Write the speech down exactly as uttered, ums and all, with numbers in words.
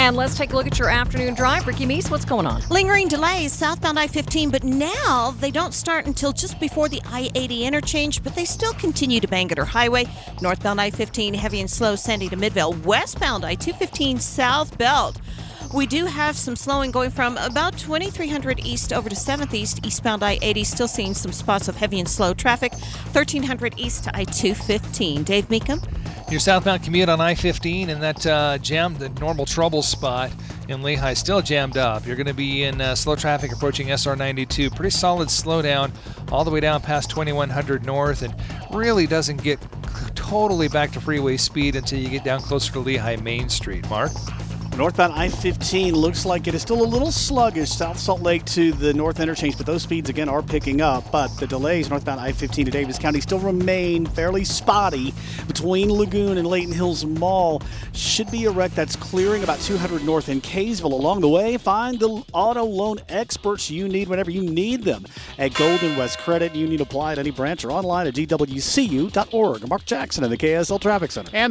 And let's take a look at your afternoon drive. Ricky Meese, what's going on? Lingering delays southbound I fifteen, but now they don't start until just before the I eighty interchange, but they still continue to Bangerter Highway. Northbound I fifteen, heavy and slow, Sandy to Midvale. Westbound I two fifteen, South Belt. We do have some slowing going from about twenty-three hundred east over to seventh East. Eastbound I eighty, still seeing some spots of heavy and slow traffic. thirteen hundred east to I two fifteen. Dave Meekum? Your southbound commute on I fifteen and that uh, jam, the normal trouble spot in Lehigh, still jammed up. You're going to be in uh, slow traffic approaching S R ninety-two. Pretty solid slowdown all the way down past twenty-one hundred north, and really doesn't get totally back to freeway speed until you get down closer to Lehigh Main Street. Mark? Northbound I fifteen looks like it is still a little sluggish, South Salt Lake to the north interchange, but those speeds again are picking up. But the delays northbound I fifteen to Davis County still remain fairly spotty between Lagoon and Layton Hills Mall. Should be a wreck that's clearing about two hundred north in Kaysville. Along the way, find the auto loan experts you need whenever you need them at Golden West Credit Union. Apply at any branch or online at G W C U dot org. Mark Jackson in the K S L Traffic Center. And